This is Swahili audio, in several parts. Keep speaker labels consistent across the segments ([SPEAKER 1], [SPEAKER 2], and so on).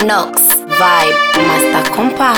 [SPEAKER 1] Nox Vibe Master Compa.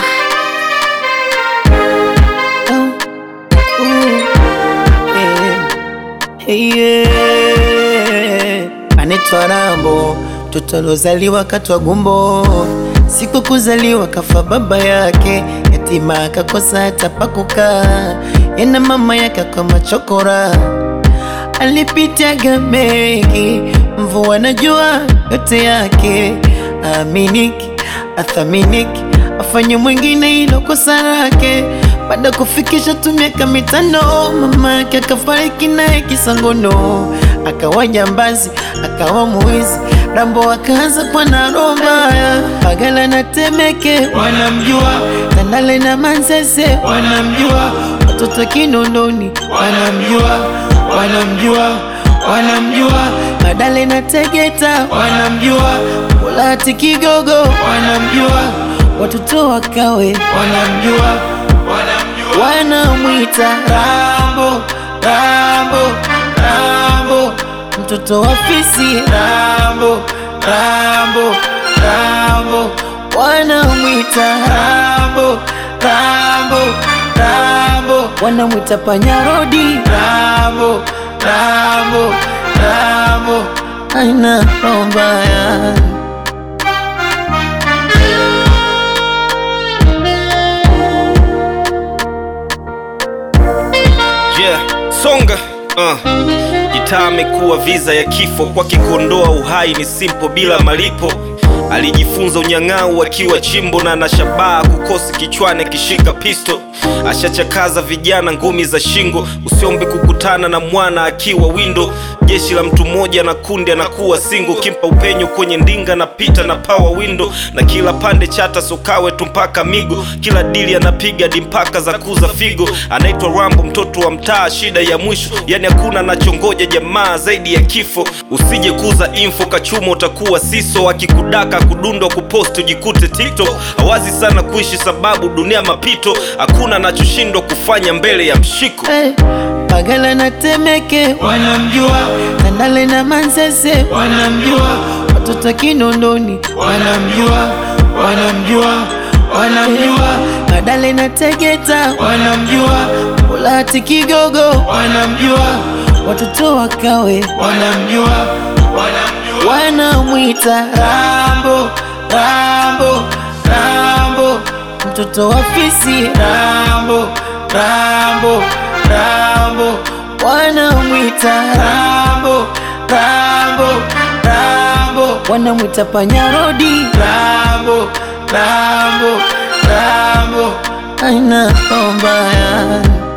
[SPEAKER 2] Anitwa Rambo, mtoto alozaliwa katwa gumbo. Siku kuzaliwa kafa baba yake, yatima akakosa hata pa kukaa. Yena mama yake kwa machokora, alipitiaga mengi, mvua na jua yote yake. Aminiki, athaminiki, afanye mwingine ilo kosa lake. Baada kufikisha tu miaka mitano, mama yake akafariki naye kisangono. Akawa jambazi, akawa muizi, Rambo akaanza kwa na roho mbaya. Bagala na Temeke wanamjua, Tandale na Manzese wanamjua, watoto Kinondoni wanamjua, Madale na Tegeta wanamjua, Mulati Kigogo wanamjua, watoto wa Kawe wanamjua. Wanamwita Rambo, mtoto wa fisi. Rambo, wanamwita Rambo, wanamwita panyarodi. Rambo, aina roho mbaya.
[SPEAKER 3] Songa gitaa amekuwa visa ya kifo kwake, kuondoa uhai ni simple bila malipo. Alijifunza unyang'au akiwa chimbo, na anashabaha kukosi kichwani kishika pisto. Ashachakaza vijana ngumi za shingo, usiombe kukutana na mwana akiwa windo. Jeshi la mtu mmoja na kundi anakuwa singo, kimpa upenyo kwenye ndinga na pita na power window. Na kila pande chata sokawe tumpaka migo, kila dili anapiga dimpaka za kuza figo. Anaitwa Rambo, mtoto wa mtaa, shida ya mwisho, yani hakuna anachongoja jamaa zaidi ya kifo. Usije kuza info kachuma utakuwa siso, akikudaka kudundwa kupost ujikute TikTok. Hawazi sana kuishi sababu dunia mapito, hakuna anachoshindwa kufanya mbele ya mshiko.
[SPEAKER 2] Bagala na Temeke wanamjua, Tandale na Manzese wanamjua, watoto Kinondoni wanamjua, Madale na Tegeta wanamjua, Mulati Kigogo wanamjua, watoto wa Kawe wanamjua. Wanamwita Rambo, mtoto wa fisi. Rambo, wanamwita Rambo, wanamwita panyarodi. Rambo, aina roho mbaya.